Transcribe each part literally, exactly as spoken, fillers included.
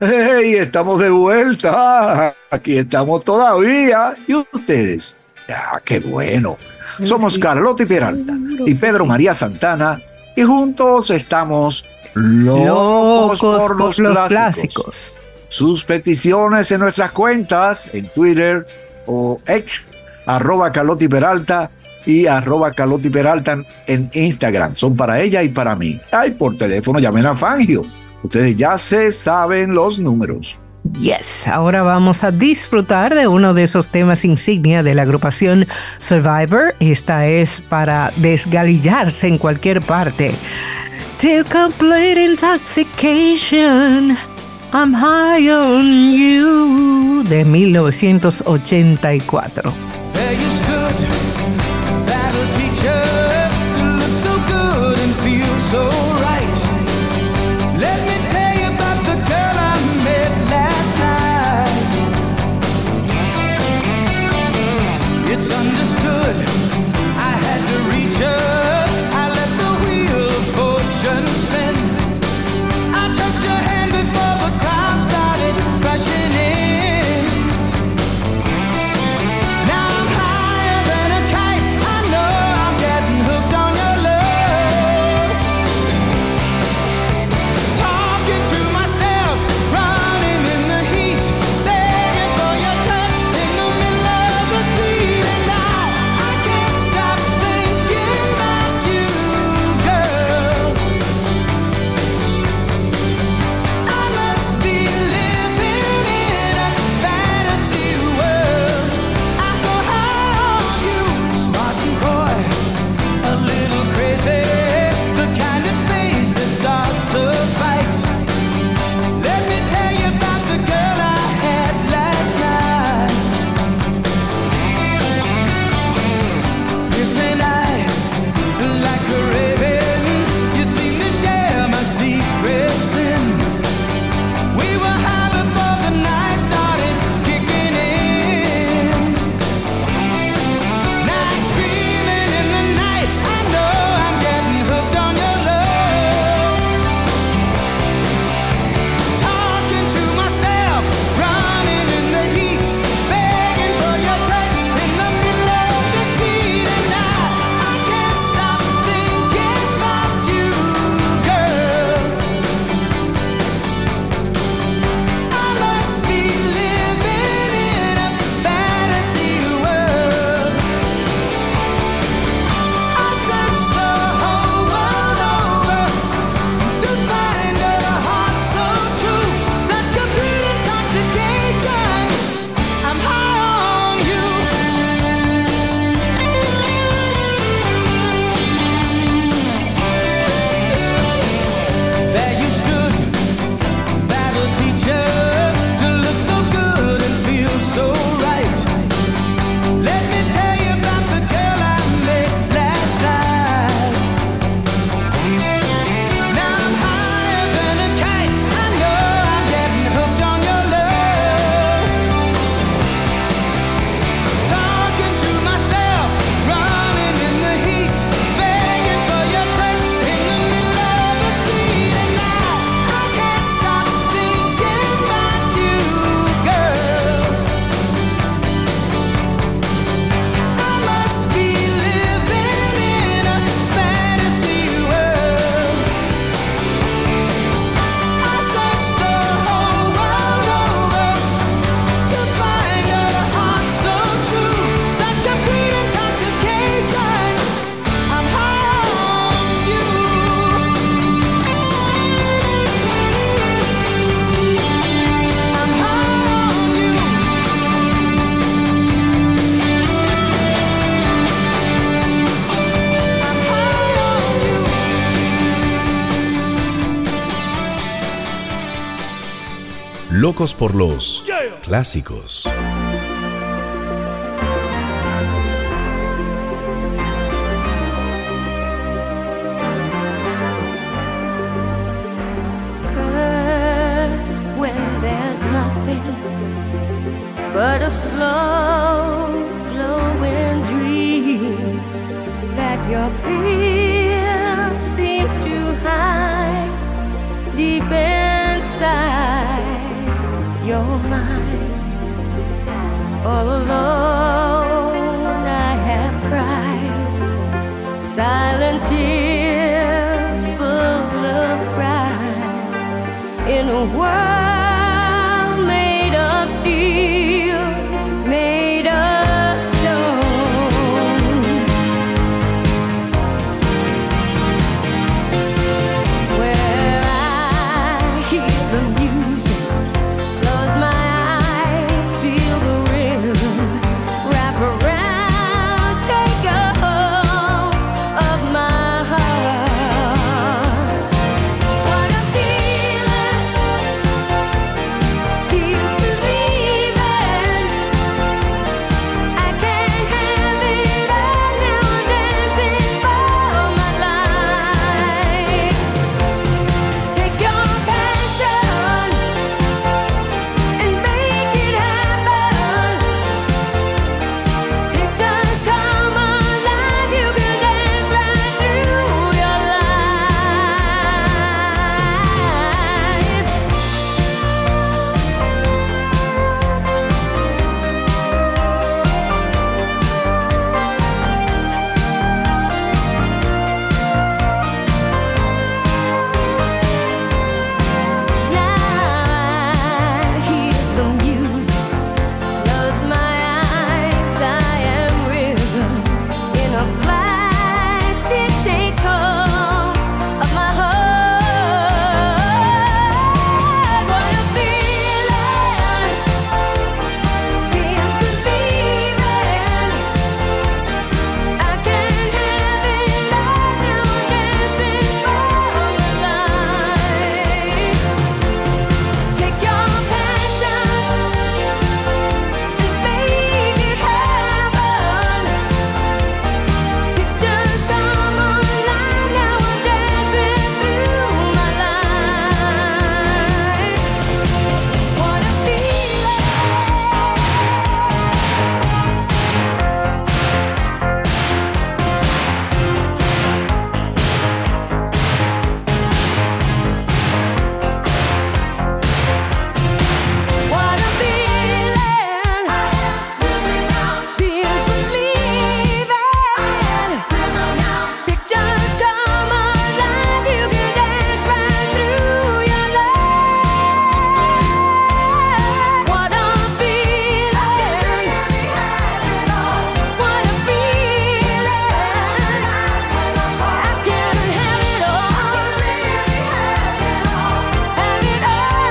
¡Hey! Estamos de vuelta. Aquí estamos todavía. ¿Y ustedes? ¡Ah, qué bueno! Somos Carlotti Peralta y Pedro María Santana y juntos estamos locos, locos por los, por los clásicos. clásicos. Sus peticiones en nuestras cuentas, en Twitter o ex, arroba Carlotti Peralta y arroba Carlotti Peralta en Instagram. Son para ella y para mí. Ay, por teléfono llamen a Fangio. Ustedes ya se saben los números. Yes, ahora vamos a disfrutar de uno de esos temas insignia de la agrupación Survivor. Esta es para desgalillarse en cualquier parte. Till complete intoxication, I'm high on you, de mil novecientos ochenta y cuatro. There you stood, that'll teach her to look so good and feel so right. Let me tell you about the girl I met last night. It's understood, I had to reach her. I let the wheel of fortune spin. I touched her hand before the crowd started rushing in. Now I'm higher than a kite. I know I'm getting hooked on your love. Talking to myself, running in the heat, begging for your touch in the middle of the street. And now I can't stop thinking about you, girl. I must be living in a fantasy world. I'm so high on you, smart and coy, a little crazy, the kind of face that starts a fight. Let me tell you about the girl I had last night. Missing eyes like a raven, you seem to share my secrets in. We were high before the night started kicking in. Night screaming in the night, I know I'm getting hooked on your love. Talking to myself, running in the heat, begging for your touch in the middle of the street. And now I can't stop thinking about you, girl. I must be living in a fantasy world. I searched the whole world over to find a heart so true, such complete intoxication. I'm high on you. There you stood, battle teacher, to look so good and feel so right. Let me tell you about the girl I met last night. Now I'm higher than a kite. I know I'm getting hooked on your love. Talking to myself, running in the heat, begging for your touch in the middle of the street. And now I can't stop thinking about you, girl. I must be living in a fantasy world. I searched the whole world over to find a heart so true, such complete intoxication. I'm high on you. I'm high on you. I'm high on you. Locos por los clásicos. First, when there's nothing but a slow glowing dream that your fear seems to hide deep inside. you're mine. All alone I have cried silent tears full of pride in a world made of steel, made of stone. Where I hear the music, close my eyes, feel the rhythm, wrap around, take a hold of my heart. What a feeling, feels believing. I can't have it all now, I'm dancing for my life. Take your passion and make it happen. Pictures come alive, you can dance right through your I hear the music, close my eyes, I am rhythm. In a flash, it takes hold of my heart. What a feeling, feels believing. I can't have it all now, I'm dancing for my life. Take your passion and make it happen. Pictures come alive, now I'm dancing through my life. What a feeling. What a feeling. Feels believing. Pictures come alive, you can dance right through your life. What a feeling. What a feeling. I can have it all. Have it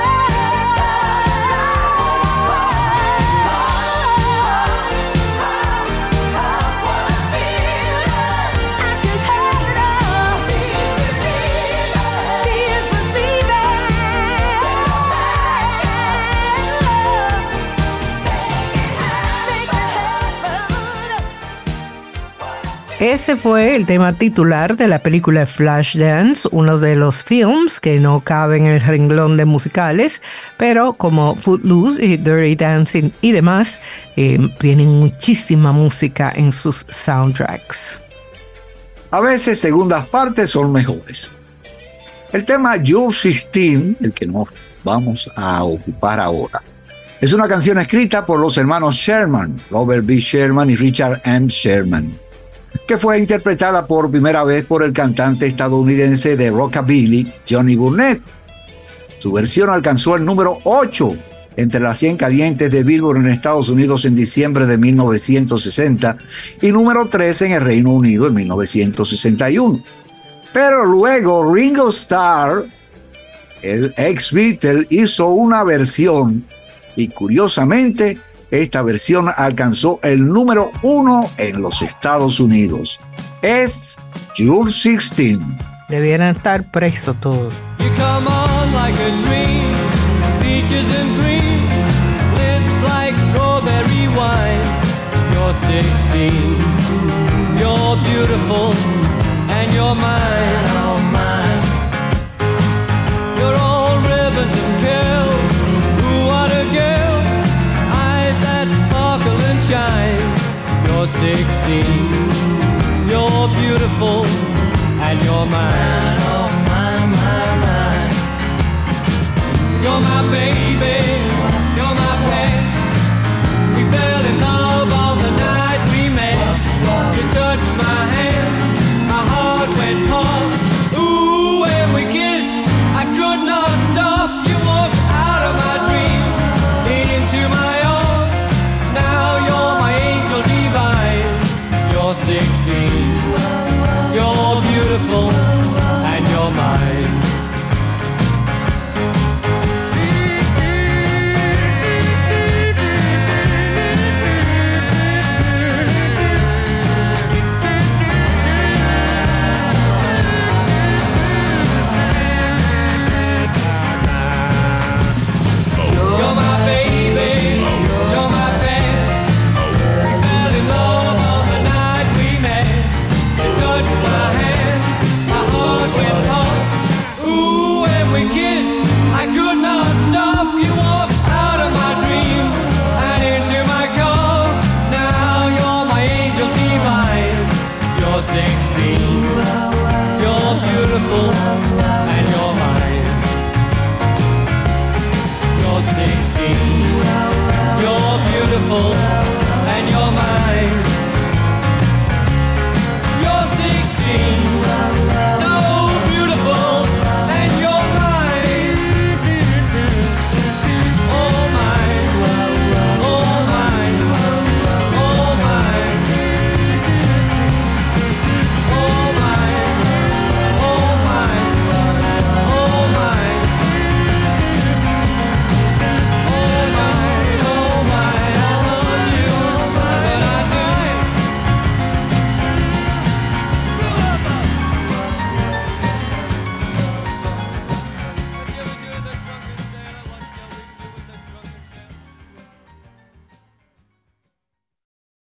Ese fue el tema titular de la película Flashdance, uno de los films que no caben en el renglón de musicales, pero como Footloose y Dirty Dancing y demás, eh, tienen muchísima música en sus soundtracks. A veces segundas partes son mejores. El tema You're sixteen, el que nos vamos a ocupar ahora, es una canción escrita por los hermanos Sherman, Robert B. Sherman y Richard M. Sherman, que fue interpretada por primera vez por el cantante estadounidense de rockabilly Johnny Burnett. Su versión alcanzó el número ocho entre las cien calientes de Billboard en Estados Unidos en diciembre de mil novecientos sesenta y número tres en el Reino Unido en mil novecientos sesenta y uno. Pero luego Ringo Starr, el ex Beatle, hizo una versión y curiosamente esta versión alcanzó el número uno en los Estados Unidos. Es You're sixteen. Debieran estar presos todos. You come on like a dream, peaches and cream, lips like strawberry wine. You're sixteen, you're beautiful, and you're mine, oh mine. You're all ribbons and curls, ooh what a girl, eyes that sparkle and shine. You're sixteen, you're beautiful, and you're mine, oh mine, mine, mine. You're my baby,